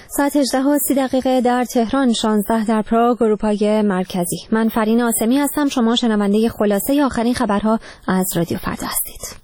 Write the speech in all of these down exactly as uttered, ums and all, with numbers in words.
ساعت هجده و سی دقیقه در تهران، شانزده در پراگ، اروپای مرکزی. من فرین آسمی هستم. شما شنونده خلاصه آخرین خبرها از رادیو فردا هستید.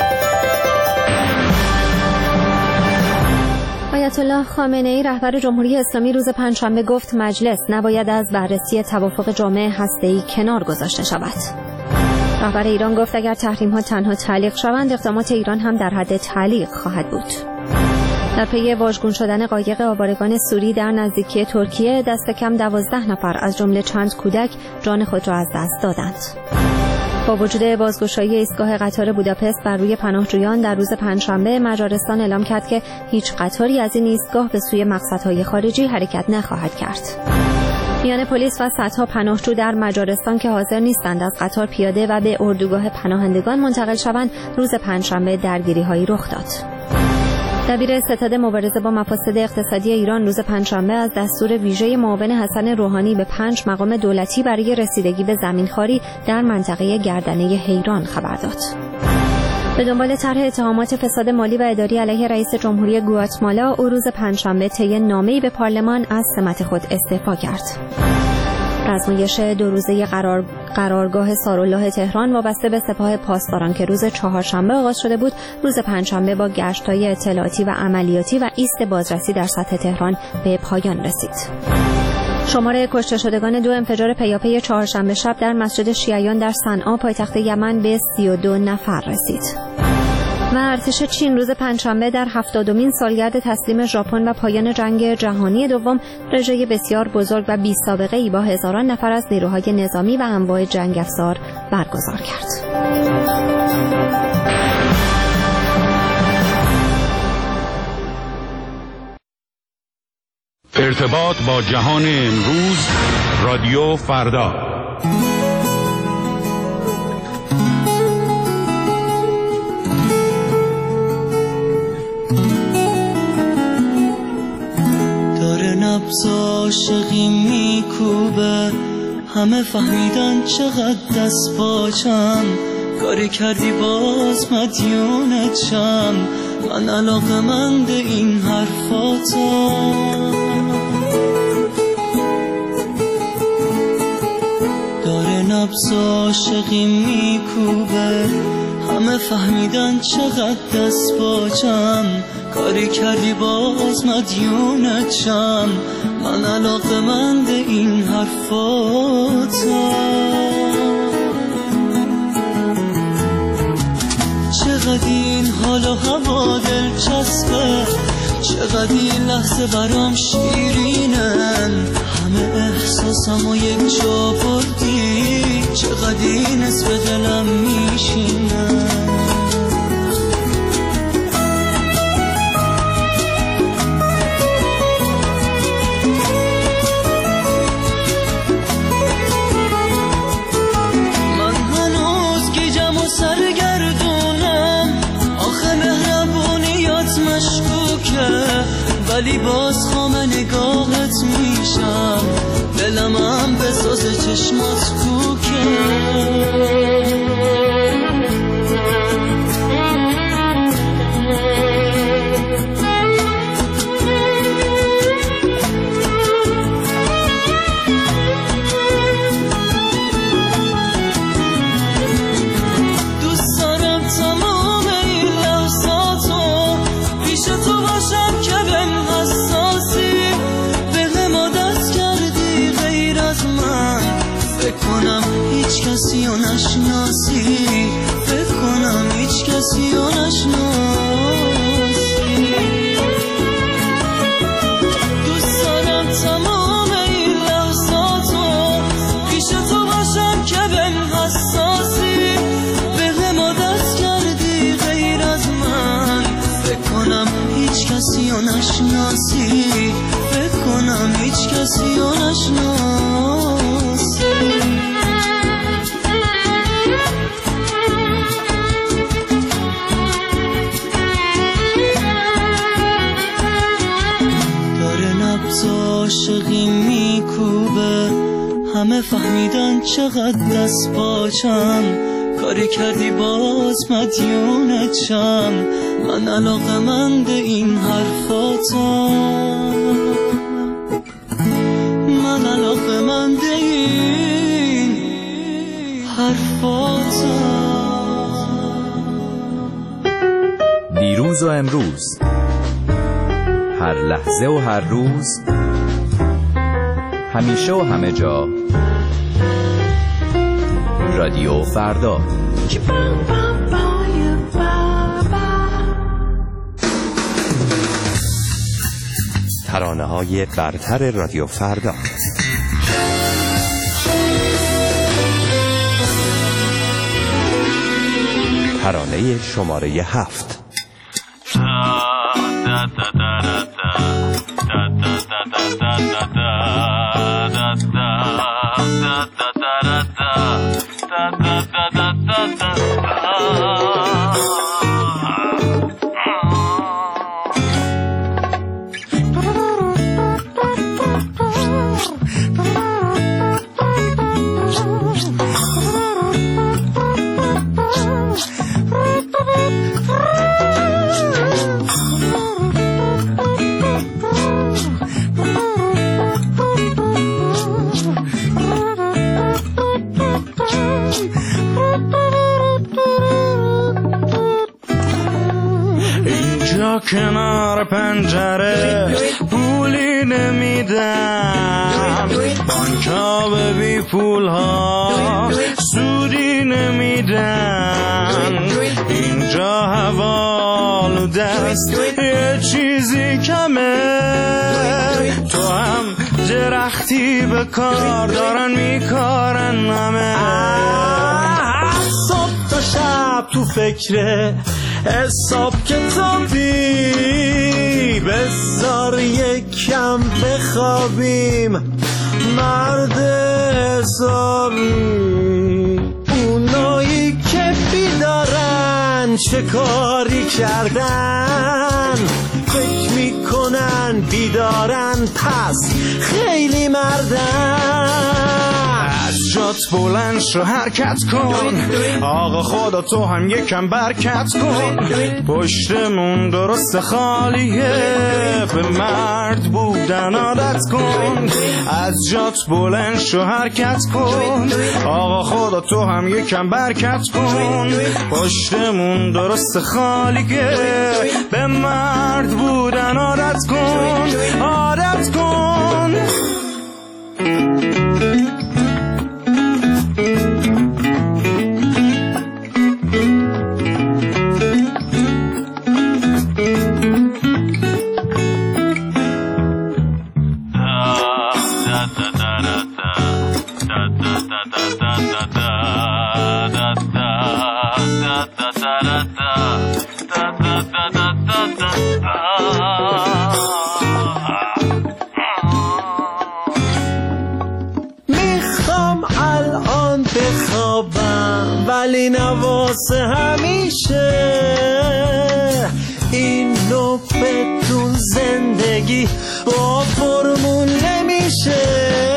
آیت الله خامنه ای رهبر جمهوری اسلامی روز پنجشنبه گفت مجلس نباید از بررسی توافق جامع هسته‌ای کنار گذاشته شود. رهبر ایران گفت اگر تحریم‌ها تنها تعلیق شوند، اقدامات ایران هم در حد تعلیق خواهد بود. در پی واژگون شدن قایق آوارگان سوری در نزدیکی ترکیه، دست کم دوازده نفر از جمله چند کودک جان خود را از دست دادند. با وجود بازگشایی ایستگاه قطار بوداپست بر روی پناهجویان در روز پنجشنبه، مجارستان اعلام کرد که هیچ قطاری از این ایستگاه به سوی مقصدهای خارجی حرکت نخواهد کرد. میان پلیس و صدها پناهجو در مجارستان که حاضر نیستند از قطار پیاده و به اردوگاه پناهندگان منتقل شوند، روز پنجشنبه درگیری‌هایی رخ داد. دبیر ستاد مبارزه با مفاسد اقتصادی ایران روز پنجشنبه از دستور ویژه معاون حسن روحانی به پنج مقام دولتی برای رسیدگی به زمینخواری در منطقه گردنه حیران خبر داد. به دنبال طرح اتهامات فساد مالی و اداری علیه رئیس جمهوری گواتمالا، او روز پنجشنبه طی نامه‌ای به پارلمان از سمت خود استعفا کرد. رزمایش دو روزه قرار قرارگاه سارالله تهران وابسته به سپاه پاسداران که روز چهارشنبه آغاز شده بود، روز پنجشنبه با گشت‌های اطلاعاتی و عملیاتی و ایست بازرسی در سطح تهران به پایان رسید. شمار کشته شدگان دو انفجار پیاپی چهارشنبه شب در مسجد شیعیان در صنعا پایتخت یمن به سی و دو نفر رسید. و ارتش چین روز پنجشنبه در هفتادمین سالگرد تسلیم ژاپن و پایان جنگ جهانی دوم، رژه بسیار بزرگ و بی‌سابقه‌ای با هزاران نفر از نیروهای نظامی و انواع جنگ افزار برگزار کرد. ارتباط با جهان امروز، رادیو فردا. نبض عاشقی میکوبه، همه فهمیدن چقدر دست باچم، کاری کردی باز مدیونتم، من علاقه‌مند این حرفاتم. داره نبض عاشقی میکوبه، همه فهمیدن چقدر دست باچم، کاری کردی باز مدیونتم، من علاقه‌مند این حرفاتم. چقدر این حال و هوا دلچسبه، چقدر این لحظه برام شیرینن، همه احساسمو یک جا بردی، چقدر این اسم دلم میشینن. ولی باز خام نگاهت میشم، دلم هم به ساز چشمات کوکه. دوست دارم تمام این لحظاتو پیش تو باشم که هیچ کسی رو نشناسی، فکر کنم هیچ کسی رو نشناسی. دوست دارم تمام این لحظاتو پیش تو باشم که بهم حساسی، به ما دست کردی غیر از من، فکر کنم هیچ کسی رو نشناسی، فکر کنم هیچ کسی رو نشناسی. عاشقی میکوبه، همه فهمیدن چقدر دست باچم، کاری کردی باز مدیونتم، من علاقه‌مند این حرفاتم. و امروز، هر لحظه و هر روز، همیشه و همه جا، رادیو فردا. ترانه های برتر رادیو فردا. ترانه شماره هفت. کنار پنجره پولی نمیدم، بانک‌ها به بی پول‌ها سودی نمیدن، اینجا حوالو دست یه چیزی کمه، تو هم درختی به کار دارن میکارن همه، صبح تا شب تو فکره حساب کتابی، بذار یکم بخوابیم مرد حسابی، اونایی که بیدارن چه کاری کردن، فکر میکنن بیدارن پس خیلی مردن، از جات بلند شو حرکت کن، آقا خدا تو هم یکم برکت کن، پشتمون درست خالیه به مرد بودن عادت کن، از جات بلند شو حرکت کن، آقا خدا تو هم یکم برکت کن، پشتمون درست خالیه به مرد بودن عادت کن، عادت کن. میخوام الان بخوابم ولی نواسه همیشه، اینو بدون زندگی با فرمون نمیشه،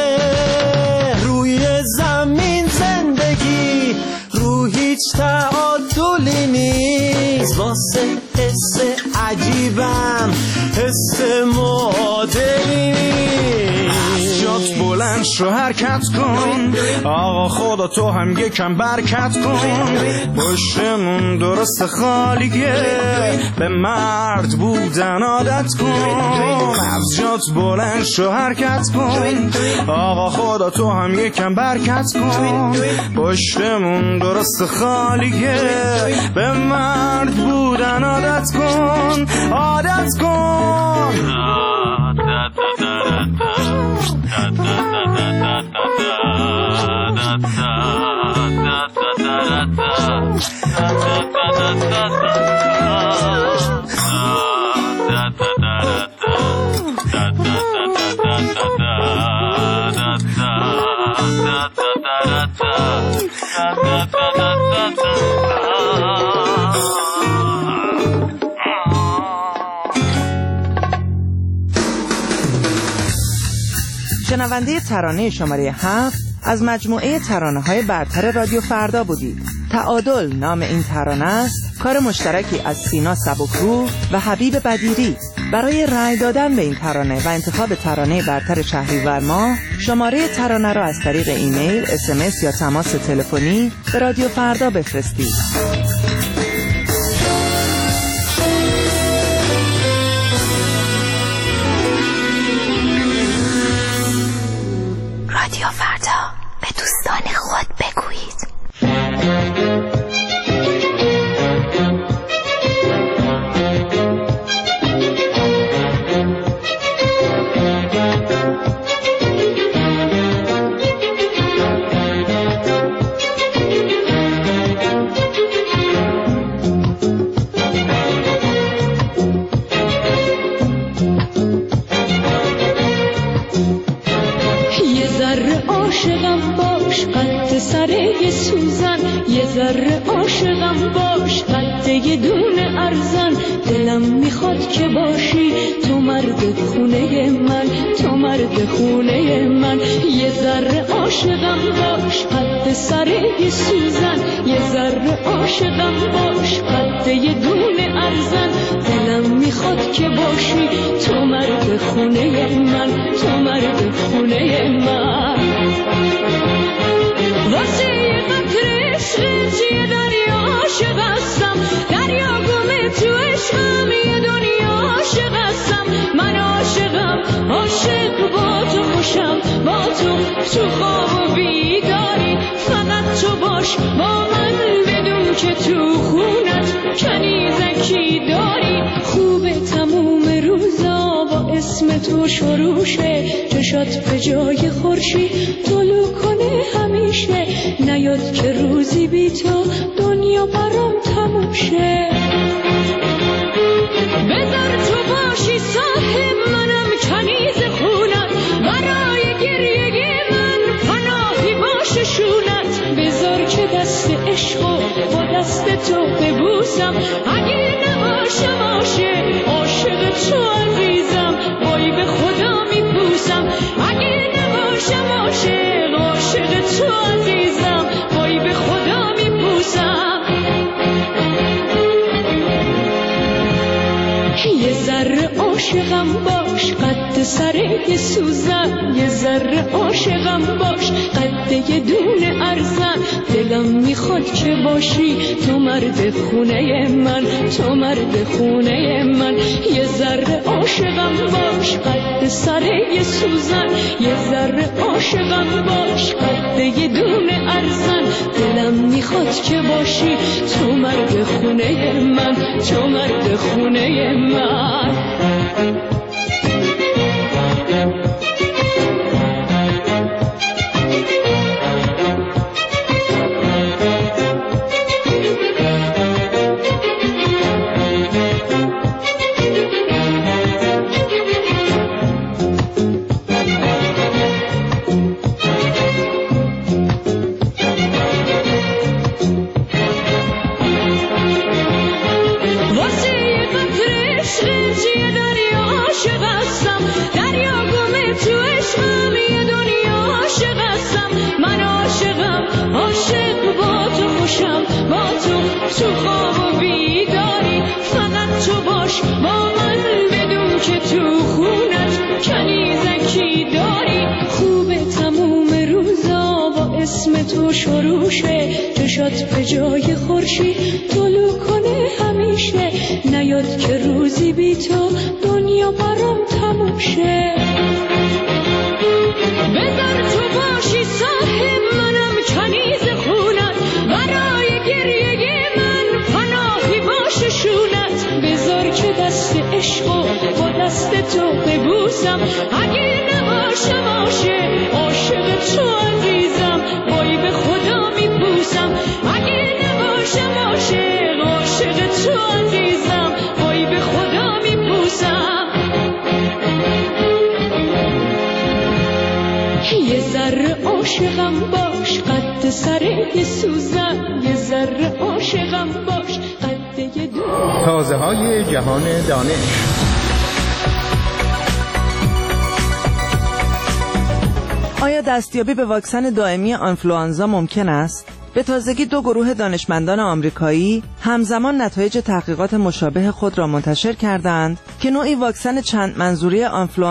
روی زمین زندگی رو هیچ تعادلی نیست، واسه حس عجیبم حس معادلی نیست، جات بلند شو حرکت کن، آقا خدا تو هم یکم برکت کن، پشتمون درست خالیه به مرد بودن عادت کن، از جات بلند شو حرکت کن، آقا خدا تو هم یکم برکت کن، پشتمون درست خالیه به مرد بودن عادت کن، عادت کن. شنونده ترانه شماره هفت از مجموعه ترانه های برتر رادیو فردا بودید. تعادل نام این ترانه است، کار مشترکی از سینا سبکروح و حبیب بدیری. برای رأی دادن به این ترانه و انتخاب ترانه برتر شهریور ماه، شماره ترانه را از طریق ایمیل، اس ام اس یا تماس تلفنی به رادیو فردا بفرستید. ذره عاشقم باش، قد یه دونه ارزن، دلم میخواد که باشی تو مرد خونه من، تو مرد خونه من. یه ذره عاشقم باش، قد سر یه سوزن، یه ذره عاشقم باش، قد یه دونه ارزن، دلم میخواد که باشی تو مرد خونه من، تو مرد خونه من. واسه یه قطره عشقت یه دریا عاشق هستم، دریا گمه تو عشقم، یه دنیا عاشق هستم. من عاشقم، عاشق با تو خوشم، با تو تو خواب و بیداری، فقط تو باش با من، بدون که تو خونت کنیزکی داری. خوبه تموم روزا با اسم تو شروع شه، چشات به جای خورشید طلوع کنه همیشه، نیاد که روزی بی تو دنیا برام تموم شه. بذار تو باشی صاحب منم، کنیز خونت، برای گریه من پناهی باشه شونت. بذار که دست عشقو با دست تو ببوسم، اگه نباشم عاشق، عاشق تو عزیزم، وای به خدا میپوسم. اگه نباشم عاشق، عاشق تو عزیزم، وای به خدا میپوسم. یه ذره عاشقم باش، قد سر یه سوزن، یه ذره عاشقم باش، قد یه دونه ارزن، دلم میخواد که باشی تو مرد خونه من، تو مرد خونه من. یه ذره عاشقم باش، قد سر یه سوزن، یه ذره عاشقم باش، قد یه دونه ارزن، دلم میخواد که باشی تو مرد خونه من، تو مرد خونه من. تو خواب و بیداری، فقط تو باش با من، بدون که تو خونت کنیزکی داری. خوبه تموم روزا با اسم تو شروع شه، چشات به جای خورشید طلوع کنه همیشه، نیاد که روزی بی تو دنیا برام تموم شه. بذار تو باشی صاحب منم، کنیز خونت، برای گریه من پناهی باشه شونت. بذار که دست عشقو با دست تو ببوسم، اگه نباشم عاشق، عاشق تو عزیزم، وای به خدا میپوسم. اگه نباشم عاشق، عاشق تو عزیزم، وای به خدا میپوسم. یه ذره عاشقم باش، قد سر یه سوزن، یه ذره عاشقم باش، قد یه دو. تازه های جهان دانش. آیا دستیابی به واکسن دائمی آنفلوانزا ممکن است؟ به تازگی دو گروه دانشمندان آمریکایی همزمان نتایج تحقیقات مشابه خود را منتشر کردند که نوعی واکسن چند منظوره آنفلوانزا